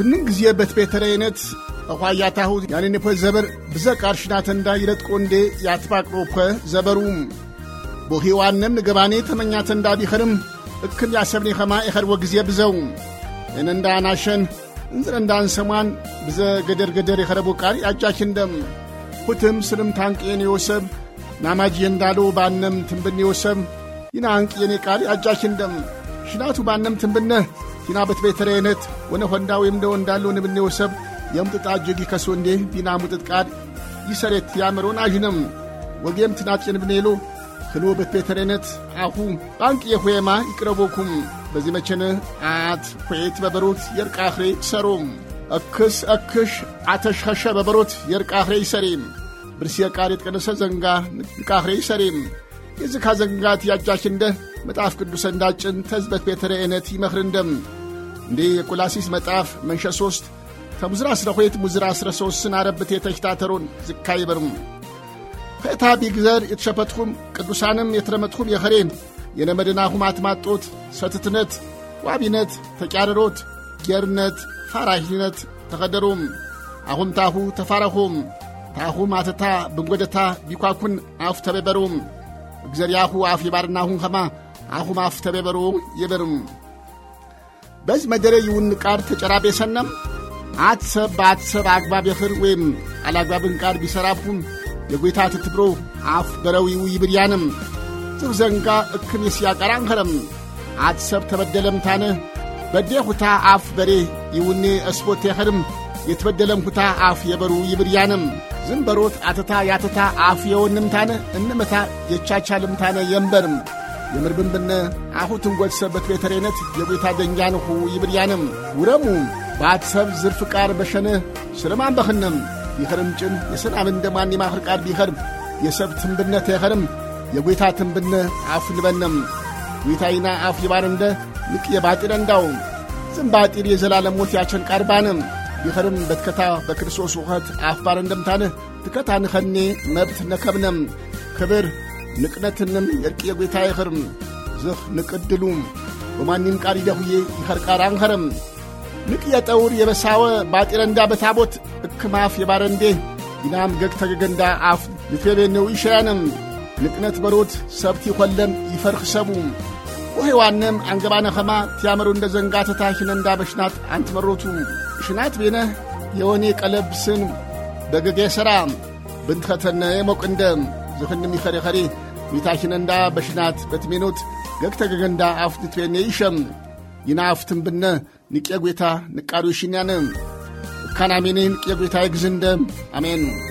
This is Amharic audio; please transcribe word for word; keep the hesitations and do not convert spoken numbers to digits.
ፍንን ጊዜ በትቤተረይነት አቋያታሁ ያኔ ፖ ዘበር በዘቃርሽናት እንዳ ይረጥቆንዴ ያትባቅሮፖ ዘበሩም ቦሂዋንም ንገባኔ ተመኛት እንዳ ቢኸርም እክል ያሰብኔ ኸማ እኸር ወግዜ ብዘው እንንዳ ናሸን እንዝረንዳን ሰማን በዘ ገደር ገደር የኸረቡ ቃሪ አጃችንደም ሁትም ስልም ታንቄን ይወሰብ ናማጂ እንዳሉ ባንም ትንብን ይወሰብ ይናንቅ የኔ ቃሪ አጃችንደም ሽናቱ ባንም ትንብነ ቲና በትቤተረይነት ወነ ሆንዳው የምደው እንዳሉ ንብን ይወሰብ የምጥጣ ጅጊ ከሶንዴ ቢና ሙጥጥ ቃድ ይሰረት ያመሮን አጅነም ወጌም ትናጭን ብኔሎ ክሎ በትቤተረይነት አሁ ባንቅ የሆየማ ይቅረቦኩም በዚህ መቸነ አት ሆይት በበሮት የርቃኽሬ ሰሮም አክስ አክሽ አተሽኸሸ በበሮት የርቃኽሬ ይሰሪም ብርሲየ ቃል የተቀነሰ ዘንጋ ንቃኽሬ ይሰሪም የዝካ ዘንጋት ያጃችንደ መጣፍ ቅዱስ እንዳጭን ተዝበት በትቤተረይነት ይመኽርንደም እንዴ የቆላሲስ መጣፍ መንሸ ሶስት ተሙዝራ አስራ ሁለት ሙዝራ አስራ ሶስት አረብት የተሽታተሩን ዝካይበርም ፈታ ቢግዘር የተሸፈትኩም ቅዱሳንም የተረመትኩም የኸሬም የነመድናሁም አትማጦት ሰትትነት ዋቢነት ተቂያረሮት ጌርነት ፋራሂነት ተኸደሩም አሁን ታሁ ተፋረኹም ታሁም አተታ ብንጎደታ ቢኳኩን አፍ ተበበሩም እግዚአብሔርያሁ አፍ ይባርናሁን ኸማ አሁም አፍ ተበበሩ ይበርም በዝ መደረ ይውን ቃር ተጨራቤ ሰነም አትሰብ አትሰብ አግባብ የኽር ወይም አላግባብን ቃር ቢሰራፉም የጎይታ ትትብሮ አፍ በረዊው ይብርያንም ዘንጋ እክን ይስያቀራን ኸረም አትሰብ ተበደለም ታነ በደሁታ አፍ በሬ ይውኔ እስፖት የኸርም የተበደለም ሁታ አፍ የበሩ ይብርያንም ዝንበሮት አተታ ያተታ አፍ የወንም ታነ እንመታ የቻቻልም ታነ የምበርም የምርብንብነ አሁ ትንጎድሰብ በትቤተረይነት የጎይታ ደንጃንሁ ይብርያንም ውረሙ በአትሰብ ዝርፍ ቃር በሸነ ስርማን በኽነም ይኸርምጭን የሰላም እንደማን የማኽር ቃር ቢኸርም የሰብ ትንብነት የኸርም የጎይታ ትንብነ አፍ ልበነም ጎይታይና አፍ ይባርንደ ንቅ የባጢር እንዳው ዝምባጢር የዘላለም ሞት ያቸን ቃርባንም ይኸርም በትከታ በክርስቶስ ውኸት አፍ ባርንደም ታነ ትከታ ንኸኔ መብት ነከብነም ክብር ንቅነትንም የርቅ የጎይታ ይኸርም ዝኽ ንቅድሉም በማንም ቃር ይደሁዬ ይኸር ቃር አንኸርም ንቅ የጠውር የበሳወ ባጢር እንዳ በታቦት እክማፍ የባረንዴ ይናም ገግ ተገገንዳ አፍ ልትቤነው ይሻያንም ንቅነት በሮት ሰብቲ ኾለም ይፈርኽ ሰቡ ወህዋንም አንገባነ ኸማ ትያመሩ እንደ ዘንጋተታ ሽነንዳ በሽናት አንት መሮቱ ሽናት ቤነ የወኔ ቀለብ ስን በገገ ሰራ ብንትኸተነ የሞቅንደ ዝኽንም ይኸሬ ሚታሽነንዳ በሽናት በትሜኖት ገግ ተገገንዳ አፍ ልትቤነ ይሸም ይናፍትም ብነ ንቄ ጌታ ንቃሩ ይሽኛነ ካናሜኔን ንቄ ጌታ ይግዝንደ አሜን